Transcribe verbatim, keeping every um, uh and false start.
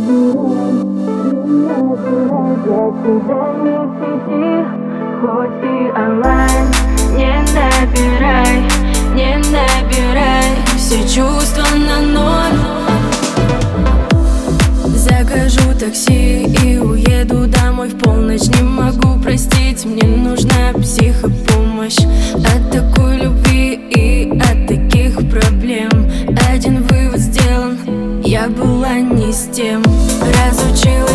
хоть и онлайн. Не набирай, не набирай, все чувства на ноль. Закажу такси и уеду домой в полночь. Не могу простить, мне нужна психопомощь. От такой любви и от таких проблем один вывод сделан: я была не с тем. Разучилась